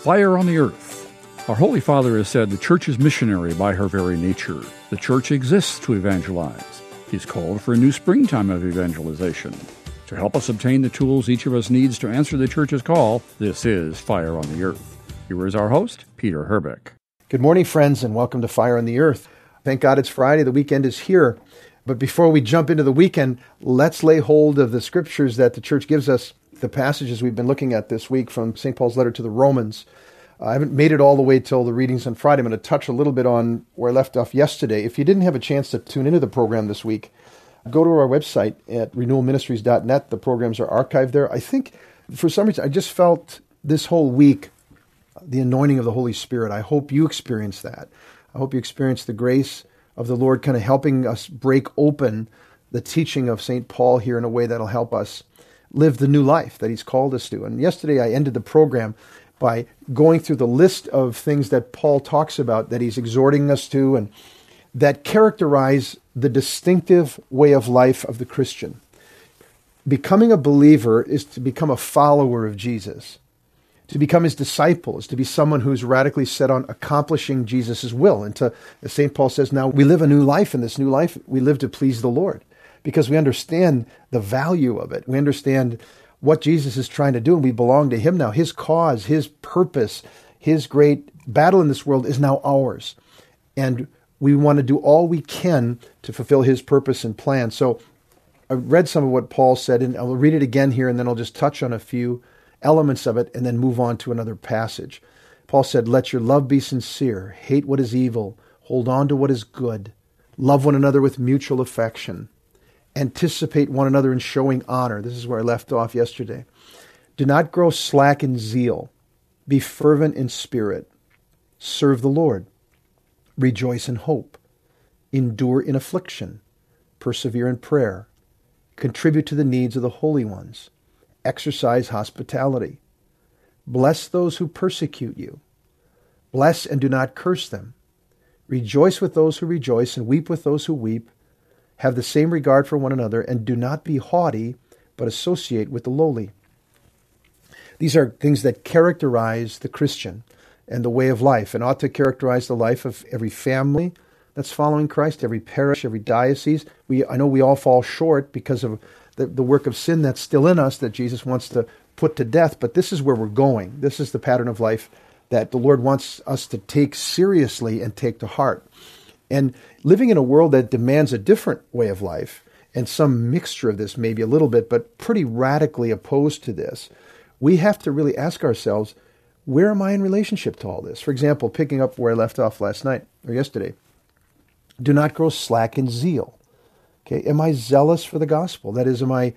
Fire on the Earth. Our Holy Father has said the Church is missionary by her very nature. The Church exists to evangelize. He's called for a new springtime of evangelization. To help us obtain the tools each of us needs to answer the Church's call, this is Fire on the Earth. Here is our host, Peter Herbeck. Good morning, friends, and welcome to Fire on the Earth. Thank God it's Friday. The weekend is here. But before we jump into the weekend, let's lay hold of the scriptures that the Church gives us, the passages we've been looking at this week from St. Paul's letter to the Romans. I haven't made it all the way till the readings on Friday. I'm going to touch a little bit on where I left off yesterday. If you didn't have a chance to tune into the program this week, go to our website at renewalministries.net. The programs are archived there. I think, for some reason, I just felt this whole week the anointing of the Holy Spirit. I hope you experience that. I hope you experience the grace of the Lord kind of helping us break open the teaching of St. Paul here in a way that'll help us live the new life that he's called us to. And yesterday I ended the program by going through the list of things that Paul talks about that he's exhorting us to and that characterize the distinctive way of life of the Christian. Becoming a believer is to become a follower of Jesus. To become his disciple is to be someone who's radically set on accomplishing Jesus' will. And to, as St. Paul says, now we live a new life. In this new life, we live to please the Lord because we understand the value of it. We understand what Jesus is trying to do, and we belong to him now. His cause, his purpose, his great battle in this world is now ours. And we want to do all we can to fulfill his purpose and plan. So I read some of what Paul said, and I'll read it again here, and then I'll just touch on a few elements of it and then move on to another passage. Paul said, "Let your love be sincere. Hate what is evil. Hold on to what is good. Love one another with mutual affection. Anticipate one another in showing honor." This is where I left off yesterday. "Do not grow slack in zeal. Be fervent in spirit. Serve the Lord. Rejoice in hope. Endure in affliction. Persevere in prayer. Contribute to the needs of the holy ones. Exercise hospitality. Bless those who persecute you. Bless and do not curse them. Rejoice with those who rejoice and weep with those who weep. Have the same regard for one another, and do not be haughty, but associate with the lowly." These are things that characterize the Christian and the way of life, and ought to characterize the life of every family that's following Christ, every parish, every diocese. I know we all fall short because of the work of sin that's still in us that Jesus wants to put to death, but this is where we're going. This is the pattern of life that the Lord wants us to take seriously and take to heart. And living in a world that demands a different way of life, and some mixture of this maybe a little bit, but pretty radically opposed to this, we have to really ask ourselves, where am I in relationship to all this? For example, picking up where I left off last night or yesterday, do not grow slack in zeal. Okay, am I zealous for the gospel? That is, am I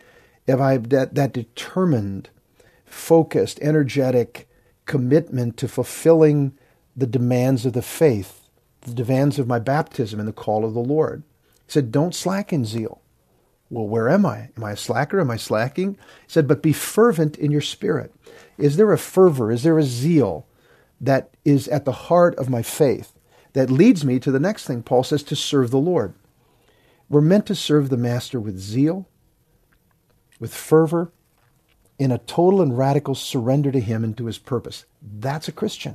that determined, focused, energetic commitment to fulfilling the demands of the faith, the demands of my baptism and the call of the Lord? He said, don't slack in zeal. Well, where am I? Am I a slacker? Am I slacking? He said, but be fervent in your spirit. Is there a fervor? Is there a zeal that is at the heart of my faith that leads me to the next thing? Paul says, to serve the Lord. We're meant to serve the Master with zeal, with fervor, in a total and radical surrender to him and to his purpose. That's a Christian.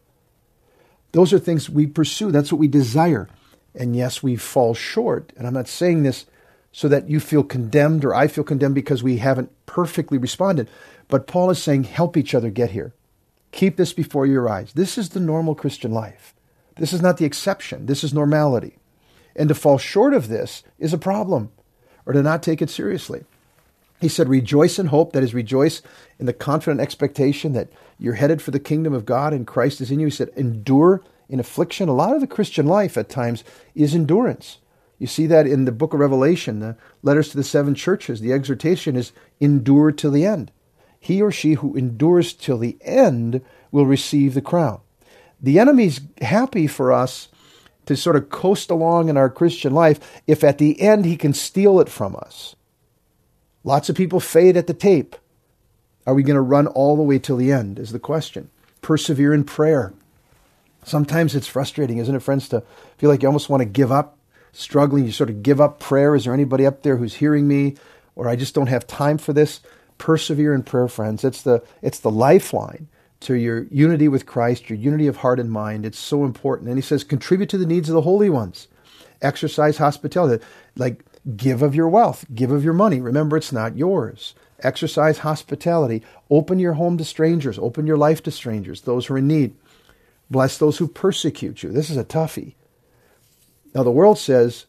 Those are things we pursue. That's what we desire. And yes, we fall short. And I'm not saying this so that you feel condemned or I feel condemned because we haven't perfectly responded. But Paul is saying, help each other get here. Keep this before your eyes. This is the normal Christian life. This is not the exception. This is normality. And to fall short of this is a problem, or to not take it seriously. He said, rejoice in hope, that is, rejoice in the confident expectation that you're headed for the kingdom of God and Christ is in you. He said, endure in affliction. A lot of the Christian life at times is endurance. You see that in the book of Revelation, the letters to the 7 churches. The exhortation is endure till the end. He or she who endures till the end will receive the crown. The enemy's happy for us to sort of coast along in our Christian life if at the end he can steal it from us. Lots of people fade at the tape. Are we going to run all the way till the end is the question. Persevere in prayer. Sometimes it's frustrating, isn't it, friends, to feel like you almost want to give up, struggling. You sort of give up prayer. Is there anybody up there who's hearing me? Or I just don't have time for this. Persevere in prayer, friends. It's the lifeline to your unity with Christ, your unity of heart and mind. It's so important. And he says, contribute to the needs of the holy ones. Exercise hospitality. Like, give of your wealth. Give of your money. Remember, it's not yours. Exercise hospitality. Open your home to strangers. Open your life to strangers, those who are in need. Bless those who persecute you. This is a toughie. Now, the world says,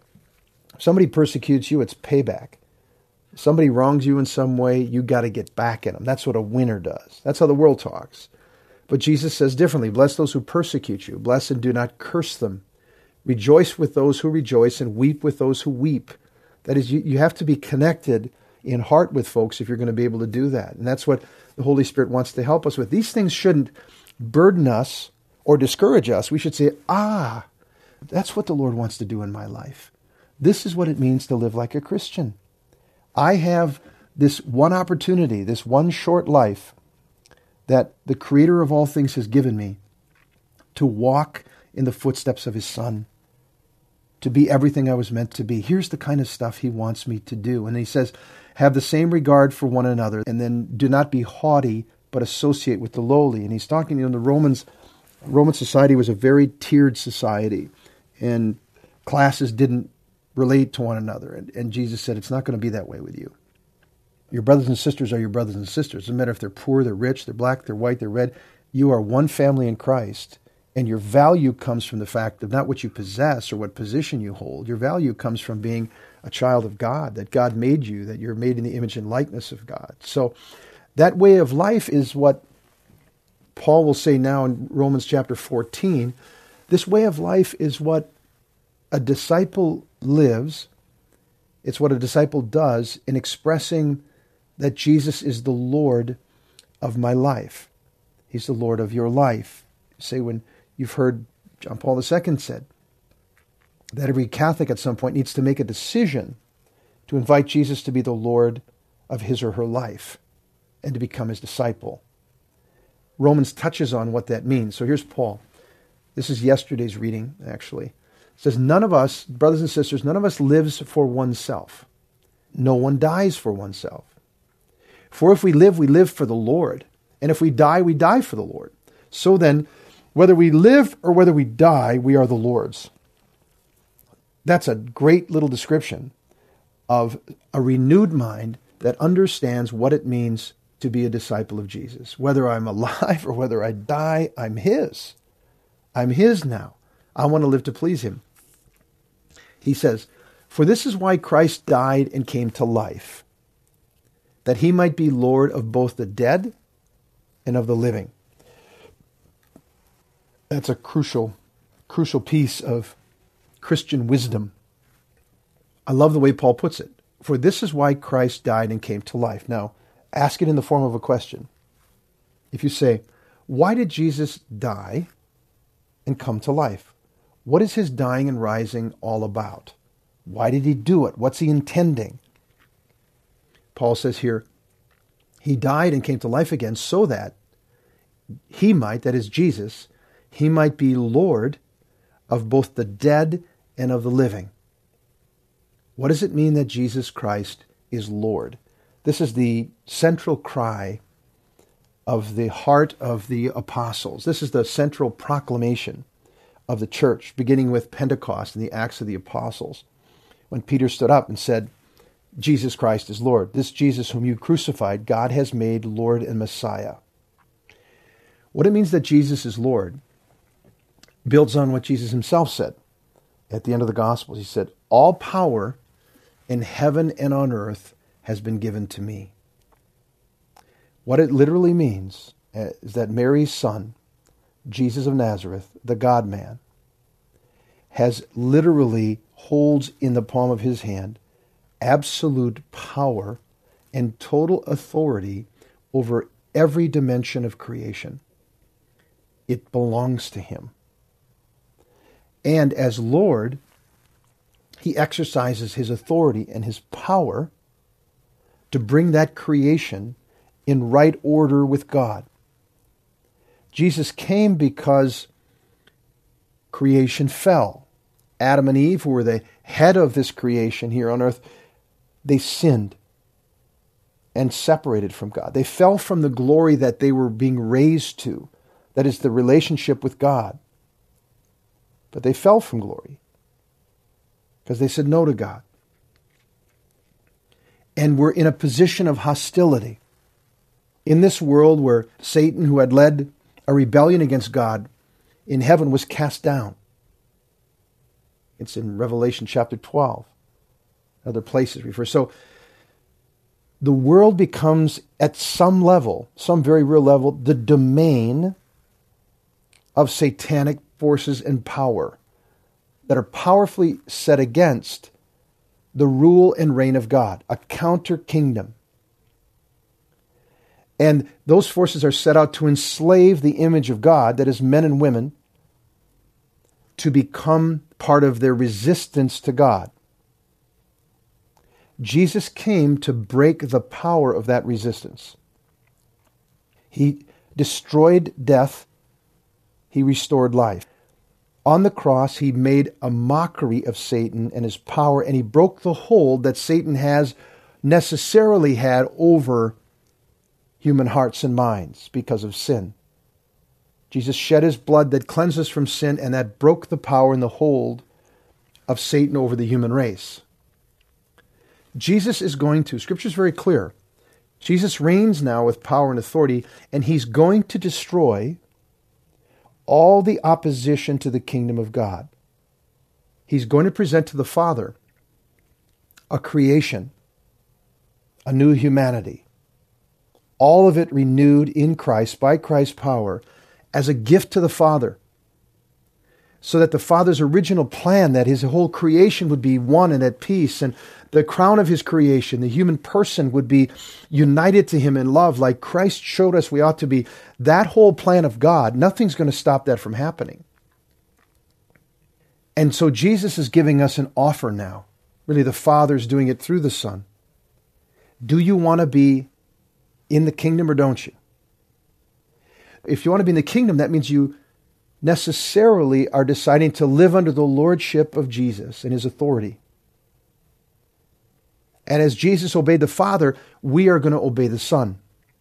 if somebody persecutes you, it's payback. If somebody wrongs you in some way, you got to get back at them. That's what a winner does. That's how the world talks. But Jesus says differently. Bless those who persecute you. Bless and do not curse them. Rejoice with those who rejoice and weep with those who weep. That is, you have to be connected in heart with folks if you're going to be able to do that. And that's what the Holy Spirit wants to help us with. These things shouldn't burden us or discourage us. We should say, that's what the Lord wants to do in my life. This is what it means to live like a Christian. I have this one opportunity, this one short life that the Creator of all things has given me to walk in the footsteps of His Son, to be everything I was meant to be. Here's the kind of stuff He wants me to do. And He says, have the same regard for one another, and then do not be haughty, but associate with the lowly. And He's talking, the Roman society was a very tiered society, and classes didn't relate to one another. And Jesus said, it's not going to be that way with you. Your brothers and sisters are your brothers and sisters. It doesn't matter if they're poor, they're rich, they're black, they're white, they're red. You are one family in Christ. And your value comes from the fact of not what you possess or what position you hold. Your value comes from being a child of God, that God made you, that you're made in the image and likeness of God. So that way of life is what Paul will say now in Romans chapter 14. This way of life is what a disciple lives. It's what a disciple does in expressing that Jesus is the Lord of my life. He's the Lord of your life. Say, when you've heard John Paul II said that every Catholic at some point needs to make a decision to invite Jesus to be the Lord of his or her life and to become His disciple. Romans touches on what that means. So here's Paul. This is yesterday's reading, actually. It says, none of us, brothers and sisters, none of us lives for oneself. No one dies for oneself. For if we live for the Lord. And if we die for the Lord. So then, whether we live or whether we die, we are the Lord's. That's a great little description of a renewed mind that understands what it means to be a disciple of Jesus. Whether I'm alive or whether I die, I'm His. I'm His now. I want to live to please Him. He says, for this is why Christ died and came to life, that He might be Lord of both the dead and of the living. That's a crucial piece of Christian wisdom. I love the way Paul puts it. For this is why Christ died and came to life. Now, ask it in the form of a question. If you say, why did Jesus die and come to life? What is His dying and rising all about? Why did He do it? What's He intending? Paul says here, He died and came to life again so that He might, that is Jesus, He might be Lord of both the dead and of the living. What does it mean that Jesus Christ is Lord? This is the central cry of the heart of the apostles. This is the central proclamation of the church, beginning with Pentecost and the Acts of the Apostles, when Peter stood up and said, Jesus Christ is Lord. This Jesus whom you crucified, God has made Lord and Messiah. What it means that Jesus is Lord builds on what Jesus Himself said at the end of the Gospels. He said, all power in heaven and on earth has been given to me. What it literally means is that Mary's son, Jesus of Nazareth, the God-man, holds in the palm of His hand absolute power and total authority over every dimension of creation. It belongs to Him. And as Lord, He exercises His authority and His power to bring that creation in right order with God. Jesus came because creation fell. Adam and Eve, who were the head of this creation here on earth, they sinned. and separated from God. They fell from the glory that they were being raised to, that is the relationship with God. But they fell from glory because they said no to God. And were in a position of hostility. In this world where Satan, who had led a rebellion against God in heaven, was cast down. It's in Revelation chapter 12. Other places refer. So the world becomes, at some level, some very real level, the domain of satanic forces and power that are powerfully set against the rule and reign of God, a counter kingdom. And those forces are set out to enslave the image of God, that is men and women, to become part of their resistance to God. Jesus came to break the power of that resistance. He destroyed death. He restored life. On the cross, he made a mockery of Satan and his power, and he broke the hold that Satan has necessarily had over human hearts and minds because of sin. Jesus shed his blood that cleansed us from sin, and that broke the power and the hold of Satan over the human race. Jesus is going to, Scripture is very clear, Jesus reigns now with power and authority, and he's going to destroy all the opposition to the kingdom of God. He's going to present to the Father a creation, a new humanity, all of it renewed in Christ, by Christ's power, as a gift to the Father, so that the Father's original plan, that his whole creation would be one and at peace, and the crown of his creation, the human person, would be united to him in love like Christ showed us we ought to be. That whole plan of God, nothing's going to stop that from happening. And so Jesus is giving us an offer now. Really, the Father's doing it through the Son. Do you want to be in the kingdom or don't you? If you want to be in the kingdom, that means you necessarily are deciding to live under the lordship of Jesus and his authority. And as Jesus obeyed the Father, we are going to obey the Son.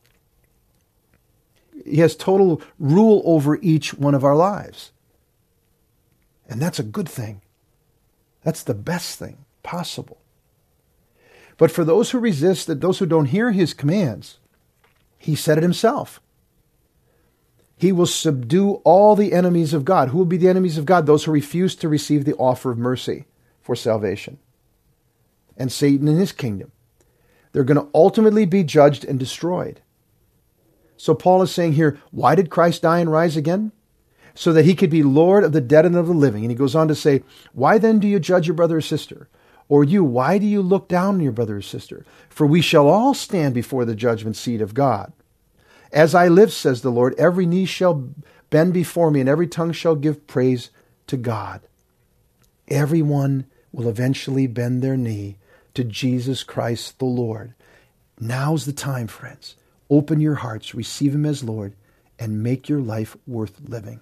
He has total rule over each one of our lives. And that's a good thing. That's the best thing possible. But for those who resist, that those who don't hear his commands, he said it himself. He will subdue all the enemies of God. Who will be the enemies of God? Those who refuse to receive the offer of mercy for salvation. And Satan and his kingdom. They're going to ultimately be judged and destroyed. So Paul is saying here, why did Christ die and rise again? So that he could be Lord of the dead and of the living. And he goes on to say, why then do you judge your brother or sister? Or you, why do you look down on your brother or sister? For we shall all stand before the judgment seat of God. As I live, says the Lord, every knee shall bend before me, and every tongue shall give praise to God. Everyone will eventually bend their knee to Jesus Christ the Lord. Now's the time, friends. Open your hearts, receive him as Lord, and make your life worth living.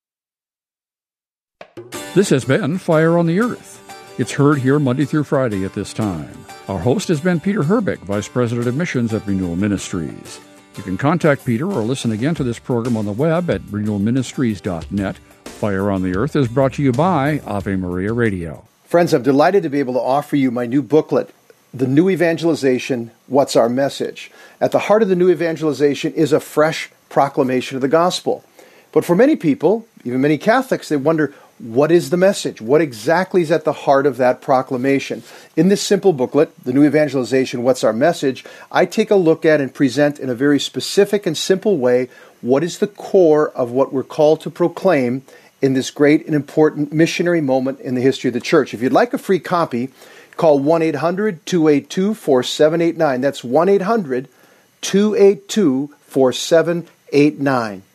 This has been Fire on the Earth. It's heard here Monday through Friday at this time. Our host has been Peter Herbeck, Vice President of Missions at Renewal Ministries. You can contact Peter or listen again to this program on the web at renewalministries.net. Fire on the Earth is brought to you by Ave Maria Radio. Friends, I'm delighted to be able to offer you my new booklet, The New Evangelization, What's Our Message? At the heart of the new evangelization is a fresh proclamation of the gospel. But for many people, even many Catholics, they wonder, what is the message? What exactly is at the heart of that proclamation? In this simple booklet, The New Evangelization, What's Our Message? I take a look at and present in a very specific and simple way what is the core of what we're called to proclaim in this great and important missionary moment in the history of the church. If you'd like a free copy, call 1-800-282-4789. That's 1-800-282-4789.